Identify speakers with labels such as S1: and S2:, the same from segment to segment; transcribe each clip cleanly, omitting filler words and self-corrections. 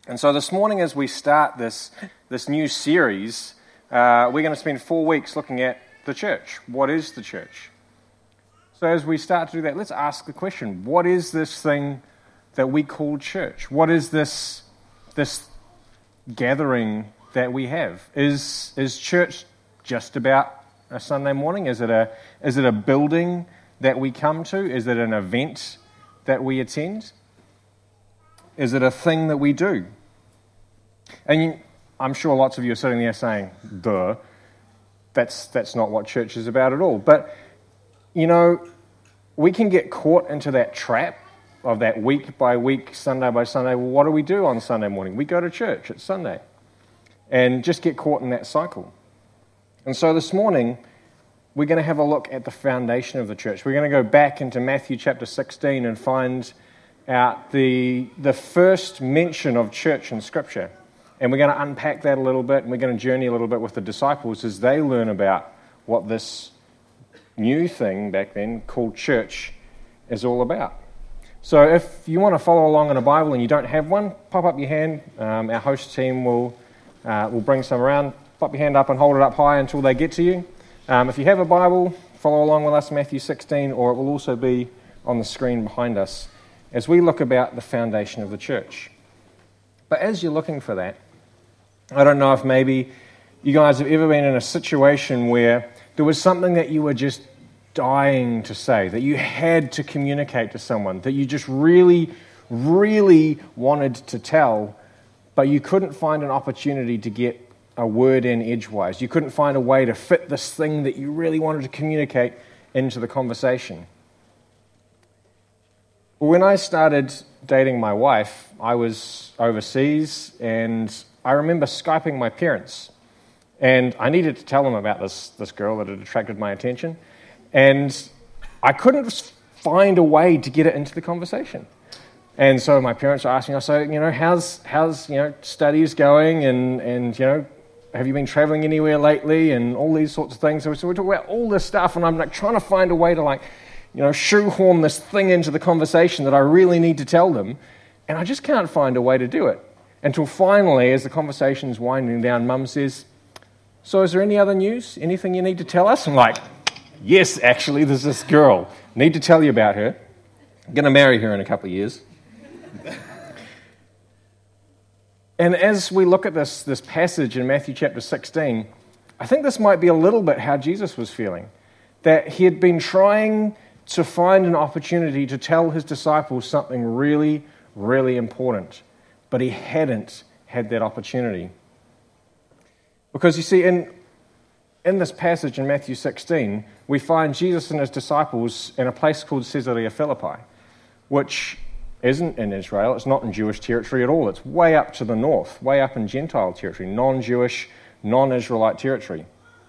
S1: And so this morning, as we start this new series, we're going to spend 4 weeks looking at the church. What is the church? So as we start to do that, let's ask the question, what is this thing that we call church? What is this gathering that we have? Is church just about a Sunday morning? Is it a building that we come to? Is it an event that we attend? Is it a thing that we do? And I'm sure lots of you are sitting there saying, duh, that's not what church is about at all. But, we can get caught into that trap of that week by week, Sunday by Sunday. Well, what do we do on Sunday morning? We go to church. It's Sunday. And just get caught in that cycle. And so this morning, we're going to have a look at the foundation of the church. We're going to go back into Matthew chapter 16 and find out the first mention of church in Scripture. And we're going to unpack that a little bit, and we're going to journey a little bit with the disciples as they learn about what this new thing back then called church is all about. So if you want to follow along in a Bible and you don't have one, pop up your hand. Our host team will bring some around. Pop your hand up and hold it up high until they get to you. If you have a Bible, follow along with us, Matthew 16, or it will also be on the screen behind us as we look about the foundation of the church. But as you're looking for that, I don't know if maybe you guys have ever been in a situation where there was something that you were just dying to say, that you had to communicate to someone, that you just really, really wanted to tell, but you couldn't find an opportunity to get a word in edgewise. You couldn't find a way to fit this thing that you really wanted to communicate into the conversation. When I started dating my wife, I was overseas, and I remember Skyping my parents. And I needed to tell them about this girl that had attracted my attention. And I couldn't find a way to get it into the conversation. And so my parents were asking, how's studies going? And have you been traveling anywhere lately? And all these sorts of things. So we're talking about all this stuff, and I'm trying to find a way to shoehorn this thing into the conversation that I really need to tell them. And I just can't find a way to do it. Until finally, as the conversation's winding down, Mum says, so is there any other news? Anything you need to tell us? I'm like, yes, actually, there's this girl. Need to tell you about her. I'm going to marry her in a couple of years. And as we look at this passage in Matthew chapter 16, I think this might be a little bit how Jesus was feeling. That he had been trying to find an opportunity to tell his disciples something really, really important. But he hadn't had that opportunity. Because you see, in this passage in Matthew 16, we find Jesus and his disciples in a place called Caesarea Philippi, which isn't in Israel. It's not in Jewish territory at all. It's way up to the north, way up in Gentile territory, non-Jewish, non-Israelite territory.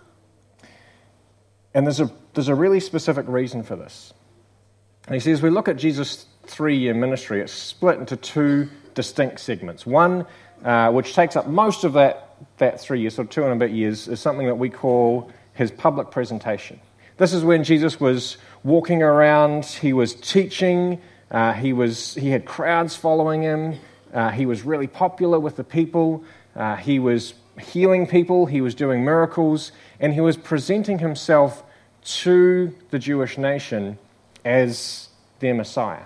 S1: And there's a really specific reason for this. And he says, we look at Jesus' 3-year ministry, it's split into 2 distinct segments. One, which takes up most of that 3 years, so 2 and a bit years, is something that we call his public presentation. This is when Jesus was walking around, he was teaching, he had crowds following him, he was really popular with the people, he was healing people, he was doing miracles, and he was presenting himself to the Jewish nation as their Messiah.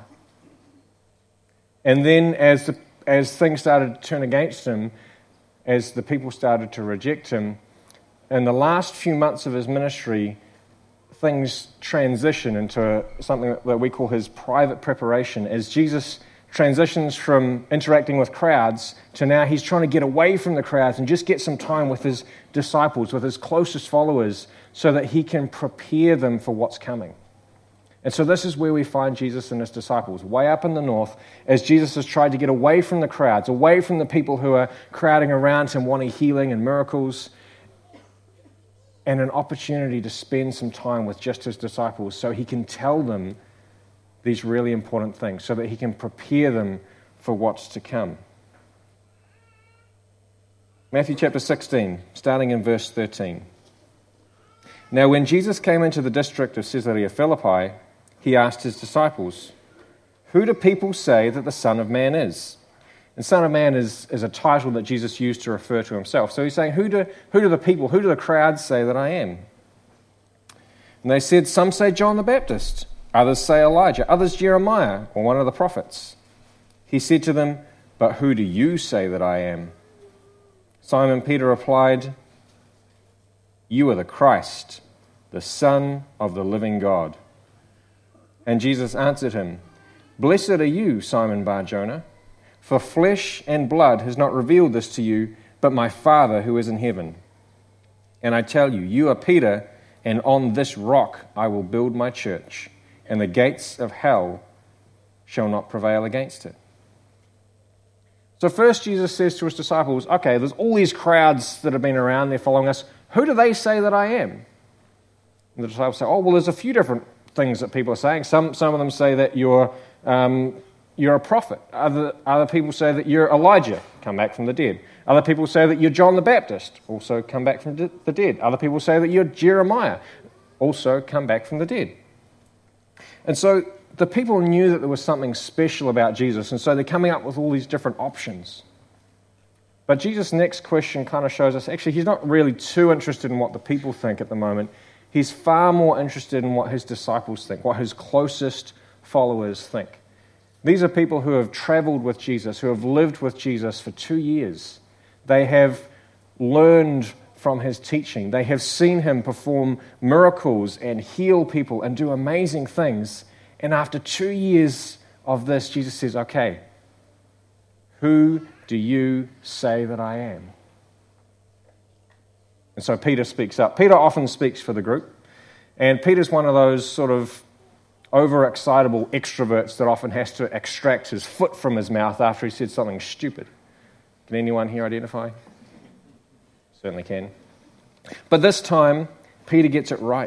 S1: And then as things started to turn against him, as the people started to reject him, in the last few months of his ministry, things transition into something that we call his private preparation. As Jesus transitions from interacting with crowds to now he's trying to get away from the crowds and just get some time with his disciples, with his closest followers, so that he can prepare them for what's coming. And so this is where we find Jesus and his disciples, way up in the north, as Jesus has tried to get away from the crowds, away from the people who are crowding around him wanting healing and miracles, and an opportunity to spend some time with just his disciples so he can tell them these really important things, so that he can prepare them for what's to come. Matthew chapter 16, starting in verse 13. Now when Jesus came into the district of Caesarea Philippi, he asked his disciples, "Who do people say that the Son of Man is?" And Son of Man is a title that Jesus used to refer to himself. So he's saying, who do the crowds say that I am? And they said, some say John the Baptist, others say Elijah, others Jeremiah, or one of the prophets. He said to them, but who do you say that I am? Simon Peter replied, you are the Christ, the Son of the living God. And Jesus answered him, blessed are you, Simon Bar-Jonah, for flesh and blood has not revealed this to you, but my Father who is in heaven. And I tell you, you are Peter, and on this rock I will build my church, and the gates of hell shall not prevail against it. So first Jesus says to his disciples, okay, there's all these crowds that have been around, they're following us. Who do they say that I am? And the disciples say, oh, well, there's a few different things that people are saying. Some of them say that you're a prophet. Other people say that you're Elijah, come back from the dead. Other people say that you're John the Baptist, also come back from the dead. Other people say that you're Jeremiah, also come back from the dead. And so the people knew that there was something special about Jesus, and so they're coming up with all these different options. But Jesus' next question kind of shows us, actually, he's not really too interested in what the people think at the moment. He's far more interested in what his disciples think, what his closest followers think. These are people who have traveled with Jesus, who have lived with Jesus for 2 years. They have learned from his teaching. They have seen him perform miracles and heal people and do amazing things. And after 2 years of this, Jesus says, okay, who do you say that I am? And so Peter speaks up. Peter often speaks for the group. And Peter's one of those sort of overexcitable extroverts that often has to extract his foot from his mouth after he said something stupid. Can anyone here identify? Certainly can. But this time, Peter gets it right.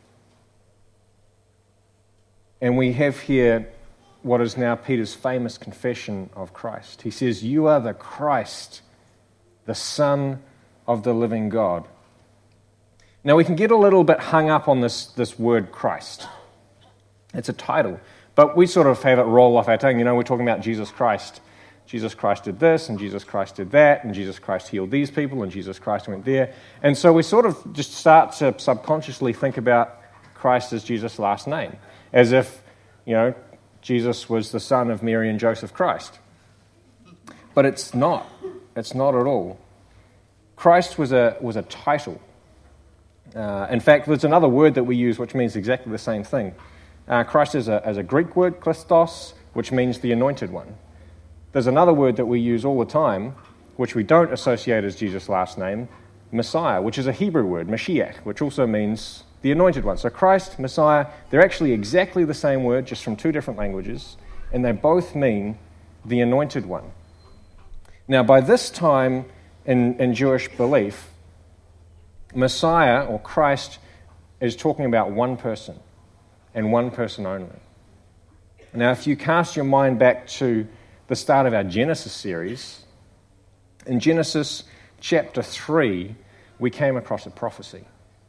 S1: And we have here what is now Peter's famous confession of Christ. He says, you are the Christ, the Son of the living God. Now we can get a little bit hung up on this word Christ. It's a title, but we sort of have it roll off our tongue. You know, we're talking about Jesus Christ. Jesus Christ did this, and Jesus Christ did that, and Jesus Christ healed these people, and Jesus Christ went there. And so we sort of just start to subconsciously think about Christ as Jesus' last name, as if, you know, Jesus was the son of Mary and Joseph Christ. But it's not. It's not at all. Christ was a title. In fact, there's another word that we use which means exactly the same thing. Christ is a Greek word, Christos, which means the anointed one. There's another word that we use all the time, which we don't associate as Jesus' last name, Messiah, which is a Hebrew word, Mashiach, which also means the anointed one. So Christ, Messiah, they're actually exactly the same word, just from two different languages, and they both mean the anointed one. Now, by this time in Jewish belief, Messiah, or Christ, is talking about one person, and one person only. Now, if you cast your mind back to the start of our Genesis series, in Genesis chapter 3, we came across a prophecy.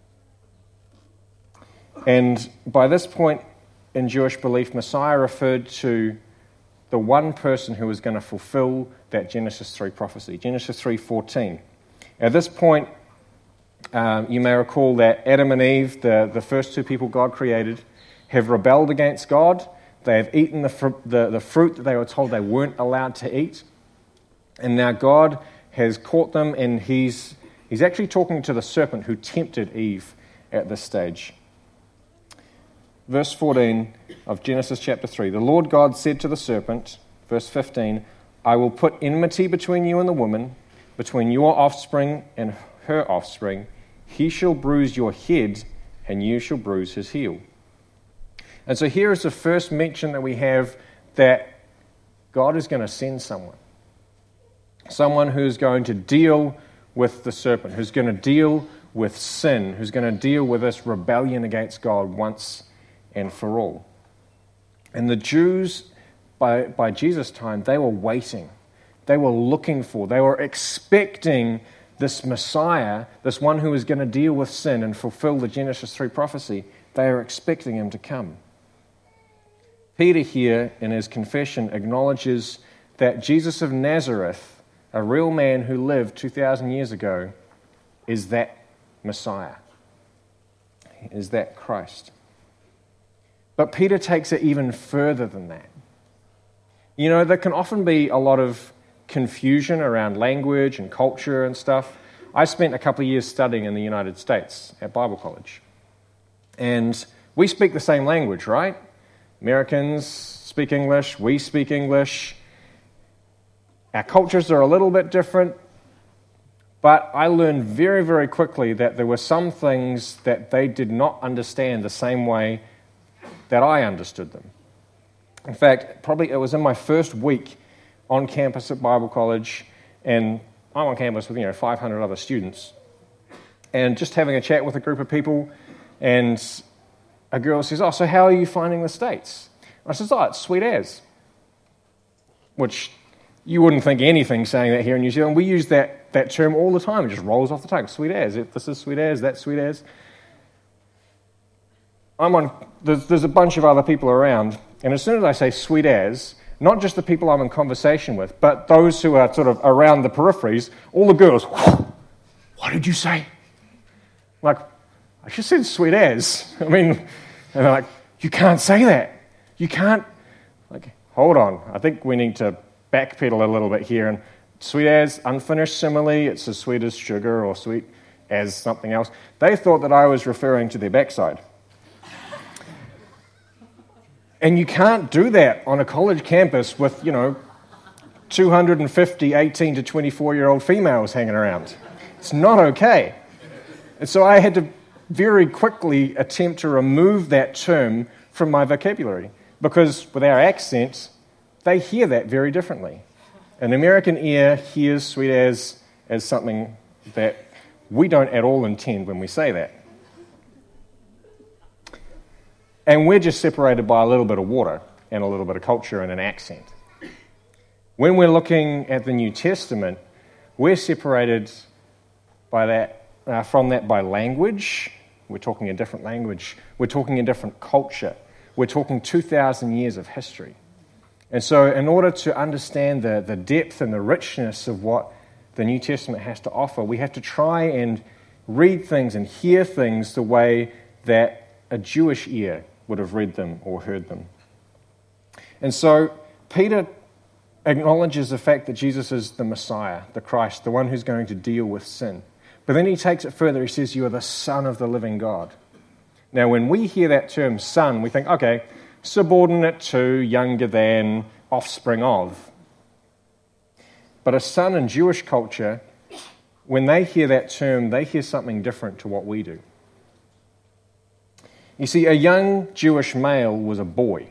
S1: And by this point in Jewish belief, Messiah referred to the one person who was going to fulfill that Genesis 3 prophecy, Genesis 3:14. At this point, you may recall that Adam and Eve, the first two people God created, have rebelled against God. They have eaten the fruit that they were told they weren't allowed to eat. And now God has caught them, and he's actually talking to the serpent who tempted Eve at this stage. Verse 14 of Genesis chapter 3, the Lord God said to the serpent, verse 15, I will put enmity between you and the woman, between your offspring and her offspring. He shall bruise your head, and you shall bruise his heel. And so here is the first mention that we have that God is going to send someone who's going to deal with the serpent, who's going to deal with sin, who's going to deal with this rebellion against God once and for all. And the Jews, by Jesus' time, they were waiting. They were looking for, they were expecting this Messiah, this one who was going to deal with sin and fulfill the Genesis 3 prophecy. They are expecting him to come. Peter here, in his confession, acknowledges that Jesus of Nazareth, a real man who lived 2,000 years ago, is that Messiah, is that Christ. But Peter takes it even further than that. You know, there can often be a lot of confusion around language and culture and stuff. I spent a couple of years studying in the United States at Bible college. And we speak the same language, right? Americans speak English, we speak English. Our cultures are a little bit different, but I learned very, very quickly that there were some things that they did not understand the same way that I understood them. In fact, probably it was in my first week on campus at Bible college, and I'm on campus with 500 other students, and just having a chat with a group of people, and a girl says, "Oh, so how are you finding the States?" And I says, "Oh, it's sweet as," which you wouldn't think anything saying that here in New Zealand. We use that term all the time. It just rolls off the tongue. Sweet as. This is sweet as. That's sweet as. There's a bunch of other people around, and as soon as I say sweet as, not just the people I'm in conversation with, but those who are sort of around the peripheries, all the girls, "What did you say?" Like, "I just said sweet as." I mean, and they're like, "You can't say that. You can't." Like, hold on. I think we need to backpedal a little bit here. And sweet as, unfinished simile, it's as sweet as sugar or sweet as something else. They thought that I was referring to their backside. And you can't do that on a college campus with, 250 18 to 24-year-old females hanging around. It's not okay. And so I had to very quickly attempt to remove that term from my vocabulary, because with our accents, they hear that very differently. An American ear hears sweet as something that we don't at all intend when we say that. And we're just separated by a little bit of water and a little bit of culture and an accent. When we're looking at the New Testament, we're separated by that, from that by language. We're talking a different language. We're talking a different culture. We're talking 2,000 years of history. And so in order to understand the depth and the richness of what the New Testament has to offer, we have to try and read things and hear things the way that a Jewish ear would have read them or heard them. And so Peter acknowledges the fact that Jesus is the Messiah, the Christ, the one who's going to deal with sin. But then he takes it further. He says, "You are the Son of the living God." Now, when we hear that term son, we think, okay, subordinate to, younger than, offspring of. But a son in Jewish culture, when they hear that term, they hear something different to what we do. You see, a young Jewish male was a boy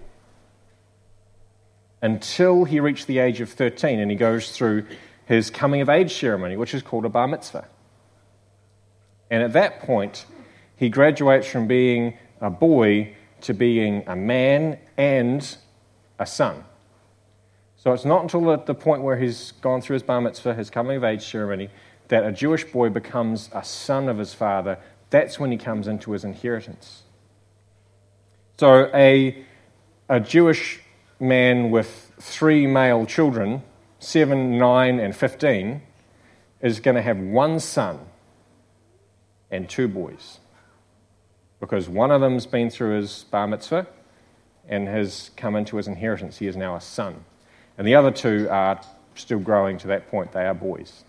S1: until he reached the age of 13, and he goes through his coming-of-age ceremony, which is called a bar mitzvah. And at that point, he graduates from being a boy to being a man and a son. So it's not until at the point where he's gone through his bar mitzvah, his coming-of-age ceremony, that a Jewish boy becomes a son of his father. That's when he comes into his inheritance. So a Jewish man with 3 male children, 7, 9, and 15, is going to have 1 son and 2 boys, because one of them's been through his bar mitzvah and has come into his inheritance. He is now a son. And the other 2 are still growing to that point. They are boys.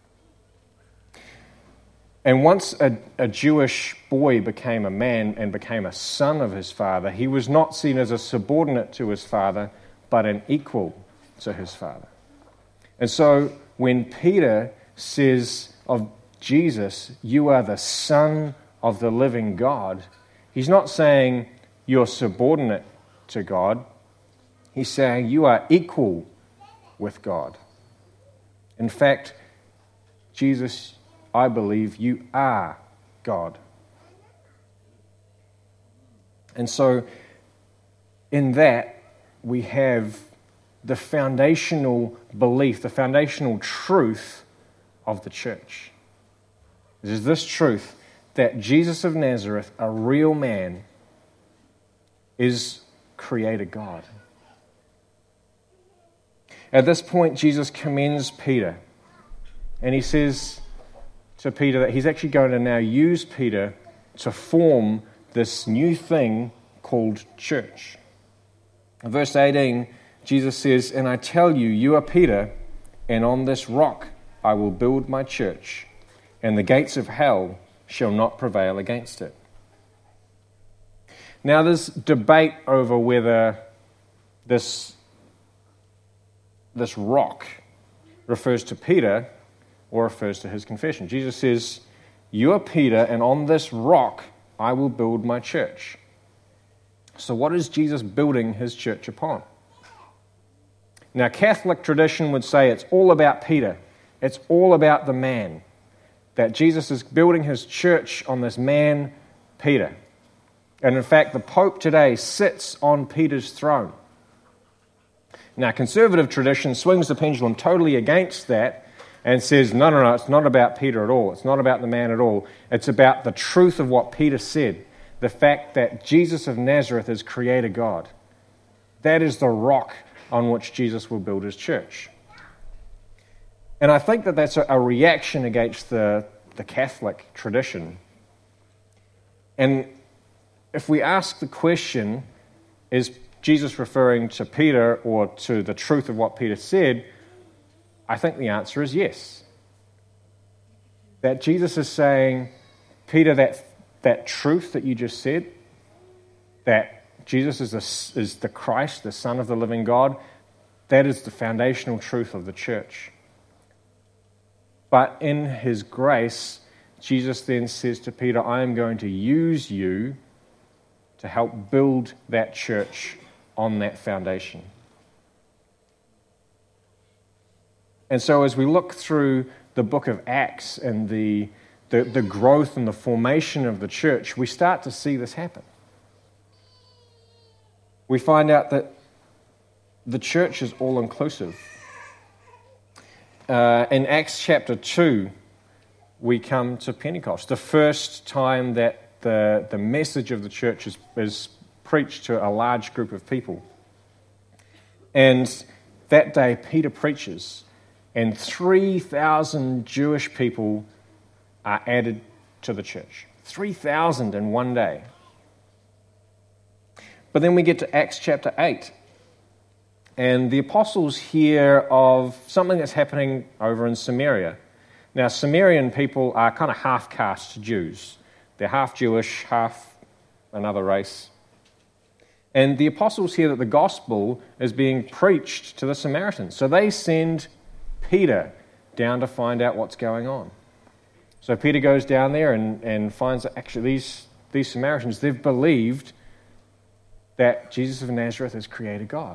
S1: And once a Jewish boy became a man and became a son of his father, he was not seen as a subordinate to his father, but an equal to his father. And so when Peter says of Jesus, "You are the Son of the living God," he's not saying you're subordinate to God. He's saying you are equal with God. In fact, Jesus, I believe you are God. And so in that, we have the foundational belief, the foundational truth of the church. It is this truth that Jesus of Nazareth, a real man, is creator God. At this point, Jesus commends Peter, and he says to Peter that he's actually going to now use Peter to form this new thing called church. In verse 18, Jesus says, "And I tell you, you are Peter, and on this rock I will build my church, and the gates of hell shall not prevail against it." Now there's debate over whether this rock refers to Peter or refers to his confession. Jesus says, "You are Peter, and on this rock I will build my church." So what is Jesus building his church upon? Now, Catholic tradition would say it's all about Peter. It's all about the man. That Jesus is building his church on this man, Peter. And in fact, the Pope today sits on Peter's throne. Now, conservative tradition swings the pendulum totally against that and says, no, it's not about Peter at all. It's not about the man at all. It's about the truth of what Peter said. The fact that Jesus of Nazareth is Creator God. That is the rock on which Jesus will build his church. And I think that that's a reaction against the Catholic tradition. And if we ask the question, is Jesus referring to Peter or to the truth of what Peter said, I think the answer is yes. That Jesus is saying, Peter, that truth that you just said, that Jesus is the Christ, the Son of the living God, that is the foundational truth of the church. But in his grace, Jesus then says to Peter, I am going to use you to help build that church on that foundation. And so as we look through the book of Acts and the growth and the formation of the church, we start to see this happen. We find out that the church is all-inclusive. In Acts chapter 2, we come to Pentecost, the first time that the message of the church is preached to a large group of people. And that day, Peter preaches, and 3,000 Jewish people are added to the church. 3,000 in one day. But then we get to Acts chapter 8, and the apostles hear of something that's happening over in Samaria. Now, Samarian people are kind of half-caste Jews. They're half Jewish, half another race. And the apostles hear that the gospel is being preached to the Samaritans. So they send Peter down to find out what's going on. So Peter goes down there and finds that actually these Samaritans, they've believed that Jesus of Nazareth is Creator God.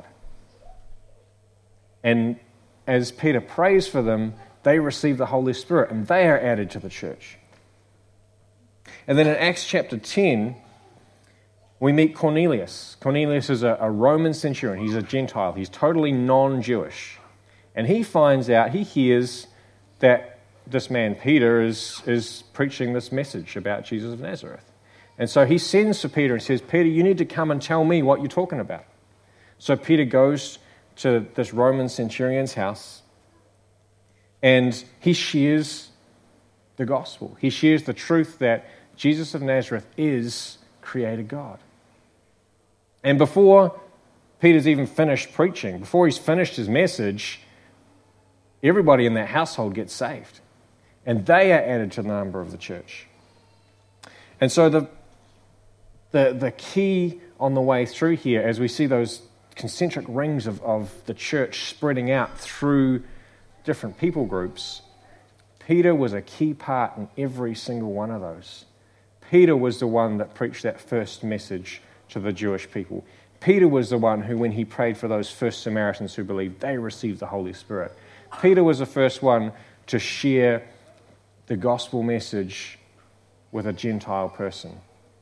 S1: And as Peter prays for them, they receive the Holy Spirit and they are added to the church. And then in Acts chapter 10, we meet Cornelius. Cornelius is a Roman centurion. He's a Gentile. He's totally non-Jewish. And he finds out, he hears that this man Peter is preaching this message about Jesus of Nazareth. And so he sends for Peter and says, Peter, you need to come and tell me what you're talking about. So Peter goes to this Roman centurion's house and he shares the gospel. He shares the truth that Jesus of Nazareth is Creator God. And before Peter's even finished preaching, before he's finished his message, everybody in that household gets saved. And they are added to the number of the church. And so the key on the way through here, as we see those concentric rings of the church spreading out through different people groups, Peter was a key part in every single one of those. Peter was the one that preached that first message to the Jewish people. Peter was the one who, when he prayed for those first Samaritans who believed, they received the Holy Spirit. Peter was the first one to share the gospel message with a Gentile person.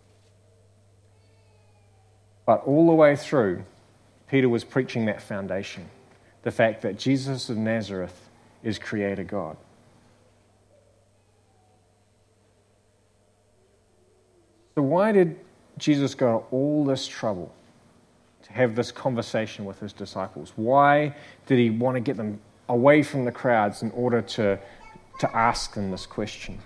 S1: But all the way through, Peter was preaching that foundation, the fact that Jesus of Nazareth is Creator God. So why did Jesus go to all this trouble to have this conversation with his disciples? Why did he want to get them away from the crowds in order to ask them this question?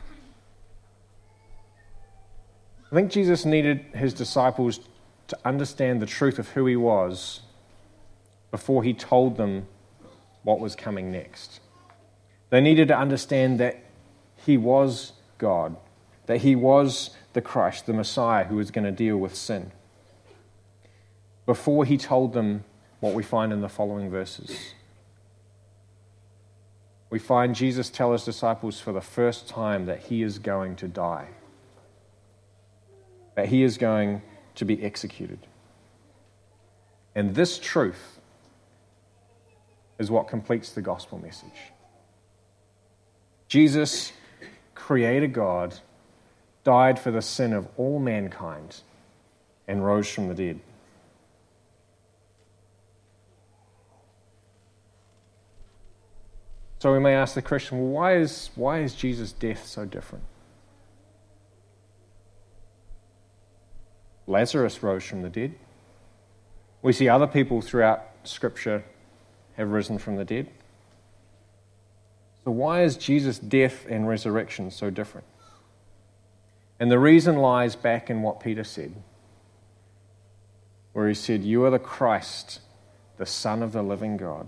S1: I think Jesus needed his disciples to understand the truth of who he was before he told them what was coming next. They needed to understand that he was God, that he was the Christ, the Messiah who was going to deal with sin, before he told them what we find in the following verses. We find Jesus tell his disciples for the first time that he is going to die, that he is going to be executed. And this truth is what completes the gospel message. Jesus, Creator God, died for the sin of all mankind and rose from the dead. So we may ask the question, well, why is Jesus' death so different? Lazarus rose from the dead. We see other people throughout Scripture have risen from the dead. So why is Jesus' death and resurrection so different? And the reason lies back in what Peter said, where he said, "You are the Christ, the Son of the living God."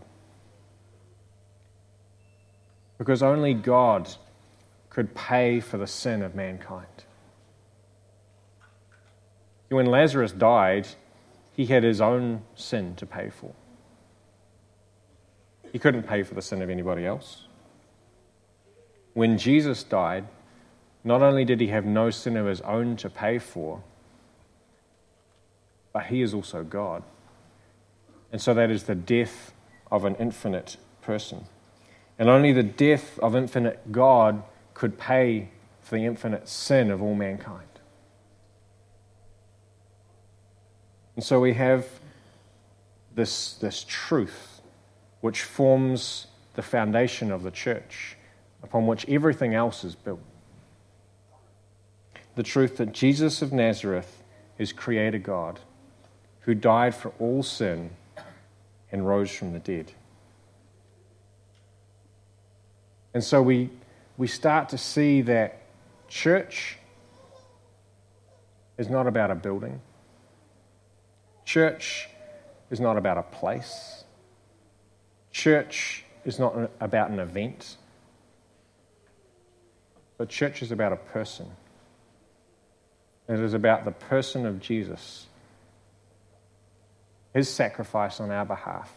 S1: Because only God could pay for the sin of mankind. When Lazarus died, he had his own sin to pay for. He couldn't pay for the sin of anybody else. When Jesus died, not only did he have no sin of his own to pay for, but he is also God. And so that is the death of an infinite person. And only the death of infinite God could pay for the infinite sin of all mankind. And so we have this truth which forms the foundation of the church, upon which everything else is built. The truth that Jesus of Nazareth is Creator God, who died for all sin and rose from the dead. And so we start to see that church is not about a building. Church is not about a place. Church is not about an event. But church is about a person. It is about the person of Jesus, his sacrifice on our behalf.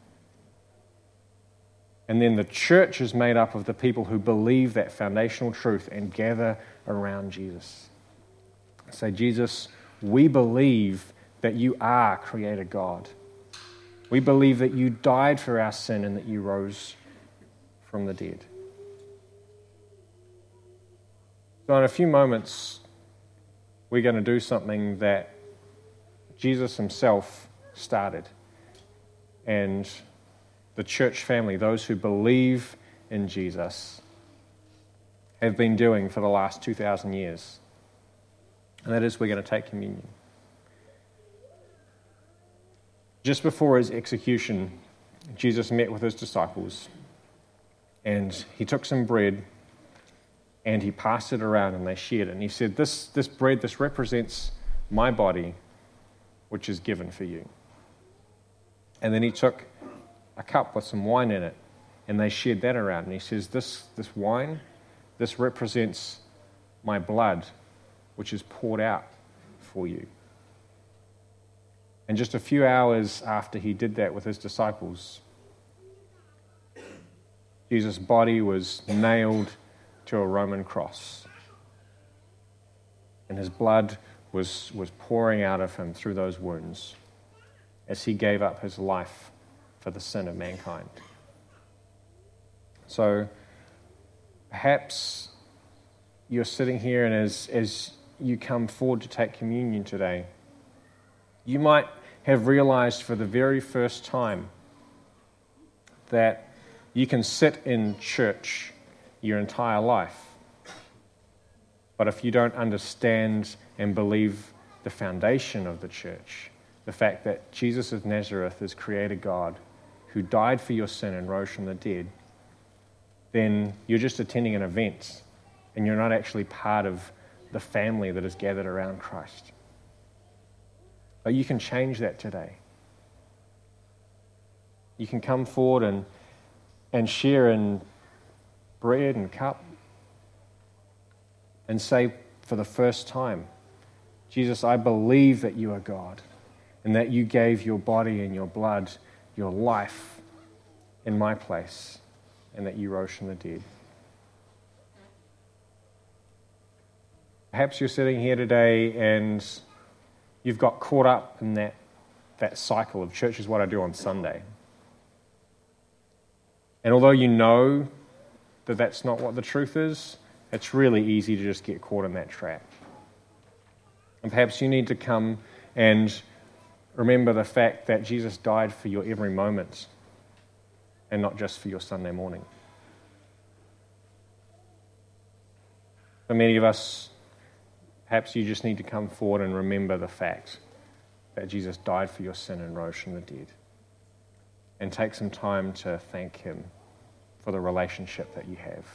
S1: And then the church is made up of the people who believe that foundational truth and gather around Jesus. Say, Jesus, we believe that you are Creator God. We believe that you died for our sin and that you rose from the dead. So in a few moments, we're going to do something that Jesus himself started. And the church family, those who believe in Jesus, have been doing for the last 2,000 years. And that is, we're going to take communion. Just before his execution, Jesus met with his disciples, and he took some bread and he passed it around and they shared it. And he said, this bread, this represents my body, which is given for you. And then he took a cup with some wine in it, and they shared that around. And he says, this wine, this represents my blood, which is poured out for you. And just a few hours after he did that with his disciples, Jesus' body was nailed to a Roman cross. And his blood was pouring out of him through those wounds as he gave up his life for the sin of mankind. So perhaps you're sitting here, and as you come forward to take communion today, you might have realized for the very first time that you can sit in church your entire life, but if you don't understand and believe the foundation of the church, the fact that Jesus of Nazareth is Creator God who died for your sin and rose from the dead, then you're just attending an event and you're not actually part of the family that is gathered around Christ. But you can change that today. You can come forward and share in bread and cup and say for the first time, Jesus, I believe that you are God and that you gave your body and your blood, your life in my place, and that you rose from the dead. Perhaps you're sitting here today and you've got caught up in that cycle of church is what I do on Sunday. And although you know that that's not what the truth is, it's really easy to just get caught in that trap. And perhaps you need to come and remember the fact that Jesus died for your every moment and not just for your Sunday morning. For many of us, perhaps you just need to come forward and remember the fact that Jesus died for your sin and rose from the dead. And take some time to thank him for the relationship that you have.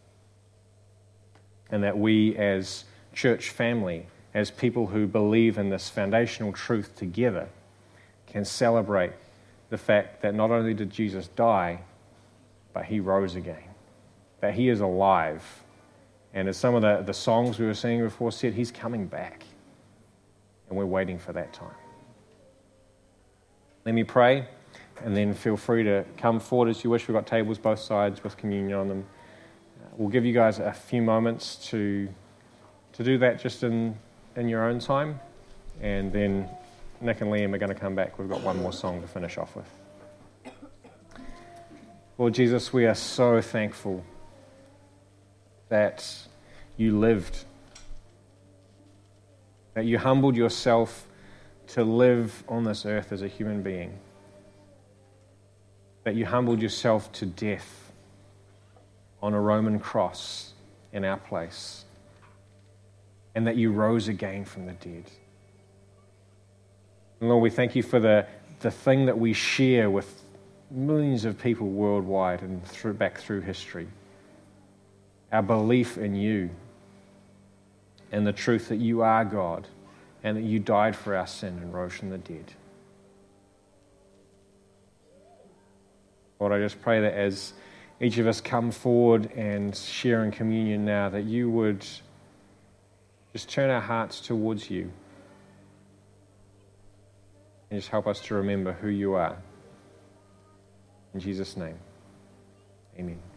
S1: And that we as church family, as people who believe in this foundational truth together, can celebrate the fact that not only did Jesus die, but he rose again. That he is alive. And as some of the songs we were singing before said, he's coming back. And we're waiting for that time. Let me pray, and then feel free to come forward as you wish. We've got tables both sides with communion on them. We'll give you guys a few moments to do that just in your own time. And then Nick and Liam are going to come back. We've got one more song to finish off with. Lord Jesus, we are so thankful that you lived, that you humbled yourself to live on this earth as a human being, that you humbled yourself to death on a Roman cross in our place, and that you rose again from the dead. And Lord, we thank you for the thing that we share with millions of people worldwide and back through history. Our belief in you and the truth that you are God and that you died for our sin and rose from the dead. Lord, I just pray that as each of us come forward and share in communion now, that you would just turn our hearts towards you and just help us to remember who you are. In Jesus' name, amen.